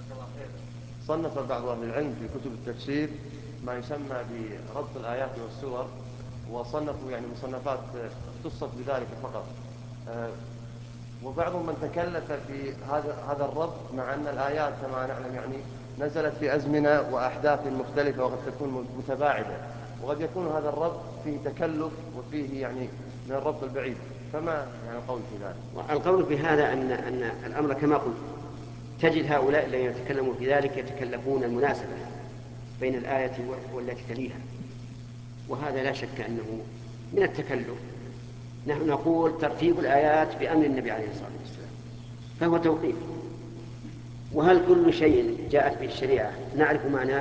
صنف بعض أهل العلم في كتب التفسير ما يسمى بربط الآيات والسور، وصنفوا يعني مصنفات اختصت بذلك فقط. وبعضهم من تكلف في هذا الربط، مع أن الآيات كما نعلم يعني نزلت في أزمنة وأحداث مختلفة وقد تكون متباعدة، وقد يكون هذا الربط فيه تكلف وفيه يعني من الربط البعيد. فما يعني القول في ذلك؟ القول في هذا أن الأمر كما قلت، تجد هؤلاء الذين يتكلمون في ذلك يتكلفون المناسبة بين الآية والتي تليها، وهذا لا شك أنه من التكلف. نحن نقول ترتيب الآيات بأمر النبي عليه الصلاة والسلام، فهو توقيف. وهل كل شيء جاءت به الشريعة نعرف معناه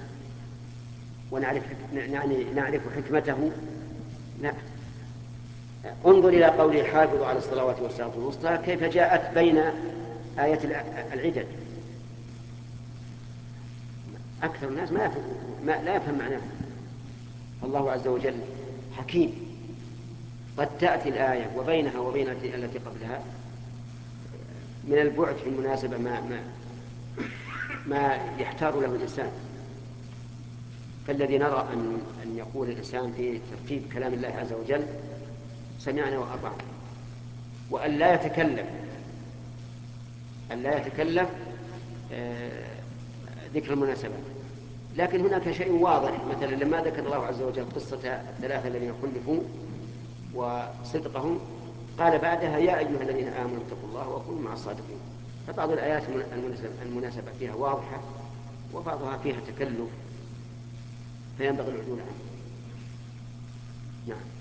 ونعرف نعرف حكمته؟ لا. انظر إلى قوله حافظوا على الصلوات والصلاة الوسطى كيف جاءت بين آية العدد. أكثر الناس لا يفهم معناه. الله عز وجل حكيم، قد تأتي الآية وبينها وبين التي قبلها من البعد في المناسبة ما يحتار له الإنسان. فالذي نرى أن يقول الإنسان في ترتيب كلام الله عز وجل سمعنا وأطعنا، وأن لا يتكلف ذكر المناسبات. لكن هناك شيء واضح، مثلا لما ذكر الله عز وجل قصة الثلاثة الذين خلفوا وصدقهم، قال بعدها يا أيها الذين آمنوا اتقوا الله وكونوا مع الصادقين. فبعض الآيات المناسبة فيها واضحة، وبعضها فيها تكلف، فينبغي العدول عنه. نعم.